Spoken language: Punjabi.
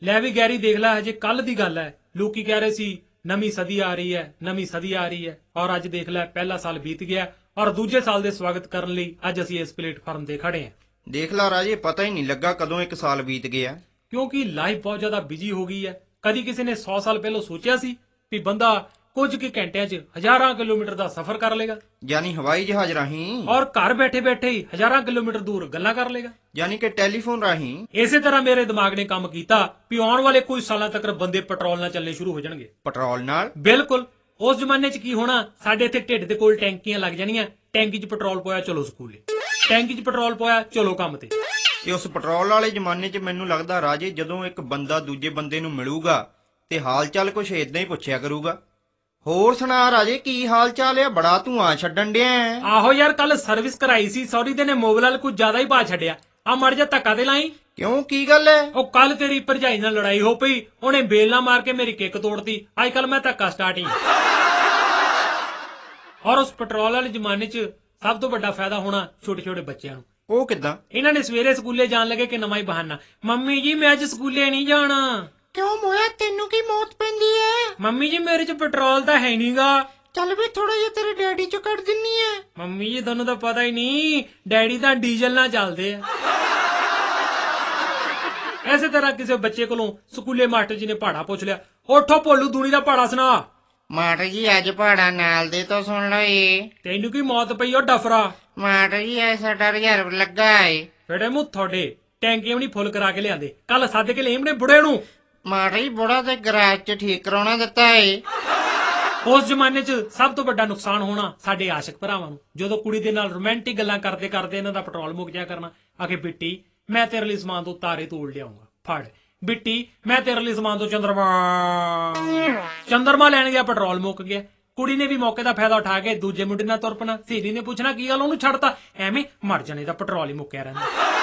ਲੈ ਵੀ ਗੈਰੀ ਦੇਖ ਲੈ, ਹਜੇ ਕੱਲ ਦੀ ਗੱਲ ਹੈ, ਲੋਕੀ ਕਹਿ ਰਹੇ ਸੀ ਨਵੀਂ ਸਦੀ ਆ ਰਹੀ ਹੈ, ਨਵੀਂ ਸਦੀ ਆ ਰਹੀ ਹੈ, ਔਰ ਅੱਜ ਦੇਖ ਲੈ ਪਹਿਲਾ ਸਾਲ ਬੀਤ ਗਿਆ ਔਰ ਦੂਜੇ ਸਾਲ ਦੇ ਸਵਾਗਤ ਕਰਨ ਲਈ ਅੱਜ ਅਸੀਂ ਇਸ ਪਲੇਟਫਾਰਮ ਤੇ ਖੜੇ ਹਾਂ। ਦੇਖ ਲਾ ਰਾਜੇ, ਪਤਾ ਹੀ ਨਹੀਂ ਲੱਗਾ ਕਦੋਂ 1 ਸਾਲ ਬੀਤ ਗਿਆ। ਕਿਉਂਕਿ ਲਾਈਫ ਬਹੁਤ ਜ਼ਿਆਦਾ ਬਿਜੀ ਹੋ ਗਈ ਹੈ। ਕਦੀ ਕਿਸੇ ਨੇ 100 ਸਾਲ ਪਹਿਲਾਂ ਸੋਚਿਆ ਸੀ ਵੀ ਬੰਦਾ ਕੁਝ ਕੁ ਘੰਟਿਆਂ 'ਚ ਹਜ਼ਾਰਾਂ ਕਿਲੋਮੀਟਰ ਦਾ ਸਫ਼ਰ ਕਰ ਲੇਗਾ, ਯਾਨੀ ਹਵਾਈ ਜਹਾਜ਼ ਰਾਹੀਂ, ਔਰ ਘਰ ਬੈਠੇ ਬੈਠੇ ਹੀ ਹਜ਼ਾਰਾਂ ਕਿਲੋਮੀਟਰ ਦੂਰ ਗੱਲਾਂ ਕਰ ਲੇਗਾ। ਯਾਨੀ ਕਿ ਟੈਲੀਫੋਨ ਰਾਹੀਂ। ਇਸੇ ਤਰ੍ਹਾਂ ਮੇਰੇ ਦਿਮਾਗ ਨੇ ਕੰਮ ਕੀਤਾ ਵੀ ਆਉਣ ਵਾਲੇ ਕੁਝ ਸਾਲਾਂ ਤੱਕ ਬੰਦੇ ਪੈਟਰੋਲ ਨਾਲ ਚੱਲਣੇ ਸ਼ੁਰੂ ਹੋ ਜਾਣਗੇ। ਪੈਟਰੋਲ ਨਾਲ? ਬਿਲਕੁਲ। ਉਸ ਜ਼ਮਾਨੇ 'ਚ ਕੀ ਹੋਣਾ, ਸਾਡੇ ਇੱਥੇ ਢਿੱਡ ਦੇ ਕੋਲ ਟੈਂਕੀਆਂ ਲੱਗ ਜਾਣੀਆਂ, ਟੈਂਕੀ 'ਚ ਪੈਟਰੋਲ ਪਾਇਆ ਚਲੋ ਸਕੂਲੇ, ਟੈਂਕੀ 'ਚ ਪੈਟਰੋਲ ਪਾਇਆ ਚਲੋ ਕੰਮ ਤੇ। ਤੇ ਉਸ ਪੈਟਰੋਲ ਵਾਲੇ ਜ਼ਮਾਨੇ 'ਚ ਮੈਨੂੰ ਲੱਗਦਾ ਰਾਜੇ, ਜਦੋਂ ਇੱਕ ਬੰਦਾ ਦੂਜੇ ਬੰਦੇ ਨੂੰ ਮਿਲੂਗਾ ਤੇ ਹਾਲ ਚਾਲ ਕੁਛ ਏਦਾਂ ਹੀ ਪੁੱਛਿਆ ਕਰੂਗਾ। ਹੋਰ ਸੁਣਾ ਰਾਜੇ, ਕੀ ਹਾਲ ਚਾਲ ਆ? ਬੜਾ ਧੂਆਂ ਛੱਡਣ ਡਿਆ। ਆਹੋ ਯਾਰ, ਕੱਲ ਸਰਵਿਸ ਕਰਾਈ ਸੀ, ਸੌਰੀ ਦੇ ਨੇ ਮੋਬਾਈਲ ਵਾਲ ਕੁਝ ਜ਼ਿਆਦਾ ਹੀ ਪਾ ਛੱਡਿਆ। ਆ ਮੜ ਜਾ ਧੱਕਾ ਤੇ ਲਾਈ। ਕਿਉਂ, ਕੀ ਗੱਲ ਹੈ? ਉਹ ਕੱਲ ਤੇਰੀ ਭਰਜਾਈ ਨਾਲ ਲੜਾਈ ਹੋ ਪਈ, ਉਹਨੇ ਬੇਲ ਨਾ ਮਾਰ ਕੇ ਮੇਰੀ ਕਿੱਕ ਤੋੜਤੀ। ਅੱਜ ਕੱਲ ਮੈਂ ਧੱਕਾ ਸਟਾਰਟ ਹੀ। ਔਰ ਉਸ ਪੈਟਰੋਲ ਵਾਲੇ ਜ਼ਮਾਨੇ 'ਚ ਸਭ ਤੋਂ ਵੱਡਾ ਫਾਇਦਾ ਹੋਣਾ ਛੋਟੇ ਛੋਟੇ ਬੱਚਿਆਂ ਨੂੰ। ਉਹ ਕਿੱਦਾਂ? ਇਹਨਾਂ ਨੇ ਸਵੇਰੇ ਸਕੂਲੇ ਜਾਣ ਲੱਗੇ ਕਿ ਨਵਾਂ ਹੀ ਬਹਾਨਾ, ਮੰਮੀ ਜੀ ਮੈਂ ਅੱਜ ਸਕੂਲੇ ਨਹੀਂ ਜਾਣਾ। ਕਿਉਂ ਮੋਇਆ, ਤੈਨੂੰ ਕੀ ਮੌਤ ਪੈਂਦੀ ਹੈ? ਮੰਮੀ ਜੀ ਮੇਰੇ 'ਚ ਪੈਟਰੋਲ ਤਾਂ ਹੈ ਨਹੀਂਗਾ। ਚੱਲ ਵੀ ਥੋੜਾ ਜਿਹਾ ਤੇਰੇ ਡੈਡੀ 'ਚ ਕੱਢ ਦਿੰਨੀ ਆ। ਮੰਮੀ ਜੀ ਤੁਹਾਨੂੰ ਤਾਂ ਪਤਾ ਹੀ ਨਹੀਂ, ਡੈਡੀ ਤਾਂ ਡੀਜ਼ਲ ਨਾਲ ਚੱਲਦੇ ਆ। ਐਸੇ ਤਰ੍ਹਾਂ ਕਿਸੇ ਬੱਚੇ ਕੋਲੋਂ ਸਕੂਲੇ ਮਾਸਟਰ ਜੀ ਨੇ ਪਹਾੜਾ ਪੁੱਛ ਲਿਆ, ਉੱਠੋ ਭੋਲੂ ਦੂਣੀ ਦਾ ਪਹਾੜਾ ਸੁਣਾ। ਮਾਟਰ ਜੀ ਅੱਜ ਪਹਾੜਾ ਨਾਲ ਦੇ ਤੋਂ ਸੁਣ ਲਓ ਏ। ਤੈਨੂੰ ਕੀ ਮੌਤ ਪਈ ਉਹ ਡਫਰਾ। ਮਾਟਰ ਜੀ ਐ ਸਾਡਾ ਰਿਜ਼ਰਵ ਲੱਗਾ ਏ। ਫੇੜੇ ਮੂੰਹ ਤੁਹਾਡੇ, ਟੈਂਕੀਆਂ ਵੀ ਨਹੀਂ ਫੁੱਲ ਕਰਾ ਕੇ ਲਿਆਂਦੇ, ਕੱਲ ਸੱਦ ਕੇ ਲਿਆਮਣੇ ਬੁੜੇ ਨੂੰ। ਮਾਟਰ ਜੀ ਬੁੜਾ ਤੇ ਗਰਾਜ 'ਚ ਠੀਕ ਕਰਾਉਣਾ ਦਿੱਤਾ ਏ। ਉਸ ਜ਼ਮਾਨੇ 'ਚ ਸਭ ਤੋਂ ਵੱਡਾ ਨੁਕਸਾਨ ਹੋਣਾ ਸਾਡੇ ਆਸ਼ਿਕ ਭਰਾਵਾਂ ਨੂੰ, ਜਦੋਂ ਕੁੜੀ ਦੇ ਨਾਲ ਰੋਮਾਂਟਿਕ ਗੱਲਾਂ ਕਰਦੇ ਕਰਦੇ ਇਹਨਾਂ ਦਾ ਪੈਟਰੋਲ ਮੁੱਕ ਜਾਇਆ ਕਰਨਾ। ਆਖੇ ਬਿੱਟੀ ਮੈਂ ਤੇਰੇ ਲਈ ਸਮਾਨ ਤੋਂ ਤਾਰੇ ਤੋੜ ਲਿਆਉਂਗਾ, ਫੜ। ਬਿੱਟੀ ਮੈਂ ਤੇਰੇ ਲਈ ਸਮਾਨ ਤੋਂ ਚੰਦਰਮਾ ਲੈਣ ਗਿਆ, ਪੈਟਰੋਲ ਮੁੱਕ ਗਿਆ। ਕੁੜੀ ਨੇ ਵੀ ਮੌਕੇ ਦਾ ਫਾਇਦਾ ਉਠਾ ਕੇ ਦੂਜੇ ਮੁੰਡੇ ਨਾਲ ਤੁਰ ਪਣਾ। ਸਹੇਲੀ ਨੇ ਪੁੱਛਣਾ ਕੀ ਗੱਲ, ਉਹਨੂੰ ਛੱਡਤਾ? ਐਵੇਂ ਮਰ ਜਾਣੇ ਦਾ ਪੈਟਰੋਲ ਹੀ ਮੁੱਕਿਆ ਰਹਿੰਦਾ।